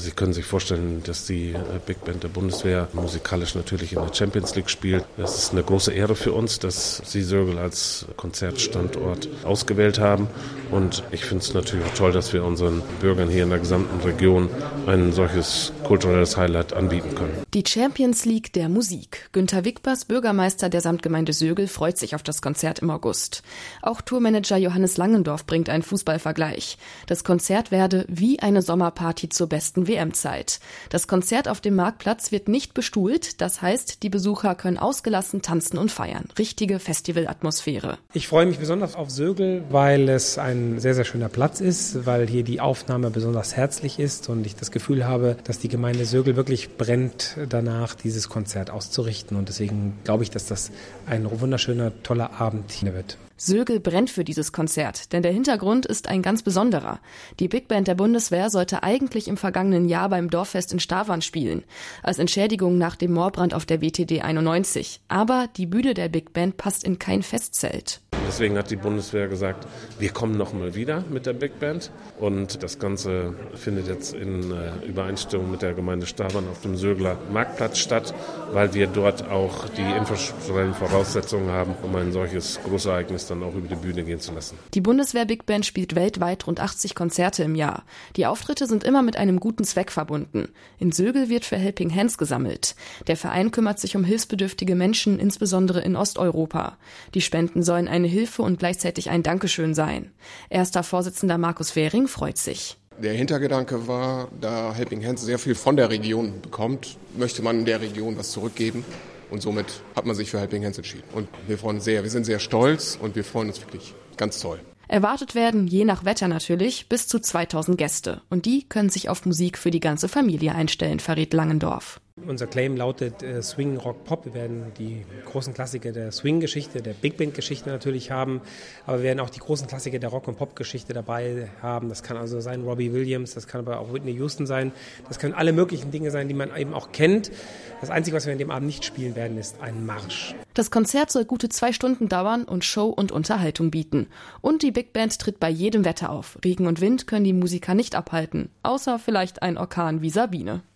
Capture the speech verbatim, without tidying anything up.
Sie können sich vorstellen, dass die Big Band der Bundeswehr musikalisch natürlich in der Champions League spielt. Es ist eine große Ehre für uns, dass Sie Sögel als Konzertstandort ausgewählt haben. Und ich finde es natürlich auch toll, dass wir unseren Bürgern hier in der gesamten Region ein solches kulturelles Highlight anbieten können. Die Champions League der Musik. Günter Wickbers, Bürgermeister der Samtgemeinde Sögel, freut sich auf das Konzert im August. Auch Tourmanager Johannes Langendorf bringt einen Fußballvergleich. Das Konzert werde wie eine Sommerparty zur besten W M-Zeit. Das Konzert auf dem Marktplatz wird nicht bestuhlt. Das heißt, die Besucher können ausgelassen tanzen und feiern. Richtige Festivalatmosphäre. Ich freue mich besonders auf Sögel, weil es ein sehr, sehr schöner Platz ist, weil hier die Aufnahme besonders herzlich ist und ich das Gefühl habe, dass die Gemeinde Sögel wirklich brennt danach, dieses Konzert auszurichten. Und deswegen glaube ich, dass das ein wunderschöner, toller Abend hier wird. Sögel brennt für dieses Konzert, denn der Hintergrund ist ein ganz besonderer. Die Big Band der Bundeswehr sollte eigentlich im vergangenen Jahr beim Dorffest in Stavern spielen, als Entschädigung nach dem Moorbrand auf der W T D einundneunzig. Aber die Bühne der Big Band passt in kein Festzelt. Deswegen hat die Bundeswehr gesagt, wir kommen noch mal wieder mit der Big Band. Und das Ganze findet jetzt in äh, Übereinstimmung mit der Gemeinde Stavern auf dem Sögler Marktplatz statt, weil wir dort auch die infrastrukturellen Voraussetzungen haben, um ein solches Großereignis dann auch über die Bühne gehen zu lassen. Die Bundeswehr Big Band spielt weltweit rund achtzig Konzerte im Jahr. Die Auftritte sind immer mit einem guten Zweck verbunden. In Sögel wird für Helping Hands gesammelt. Der Verein kümmert sich um hilfsbedürftige Menschen, insbesondere in Osteuropa. Die Spenden sollen eine Hilfe und gleichzeitig ein Dankeschön sein. Erster Vorsitzender Markus Fähring freut sich. Der Hintergedanke war, da Helping Hands sehr viel von der Region bekommt, möchte man der Region was zurückgeben. Und somit hat man sich für Helping Hands entschieden. Und wir freuen uns sehr, wir sind sehr stolz und wir freuen uns wirklich ganz toll. Erwartet werden, je nach Wetter natürlich, bis zu zweitausend Gäste. Und die können sich auf Musik für die ganze Familie einstellen, verrät Langendorf. Unser Claim lautet äh, Swing, Rock, Pop. Wir werden die großen Klassiker der Swing-Geschichte, der Big Band-Geschichte natürlich haben, aber wir werden auch die großen Klassiker der Rock- und Pop-Geschichte dabei haben. Das kann also sein Robbie Williams, das kann aber auch Whitney Houston sein. Das können alle möglichen Dinge sein, die man eben auch kennt. Das Einzige, was wir an dem Abend nicht spielen werden, ist ein Marsch. Das Konzert soll gute zwei Stunden dauern und Show und Unterhaltung bieten. Und die Big Band tritt bei jedem Wetter auf. Regen und Wind können die Musiker nicht abhalten, außer vielleicht ein Orkan wie Sabine.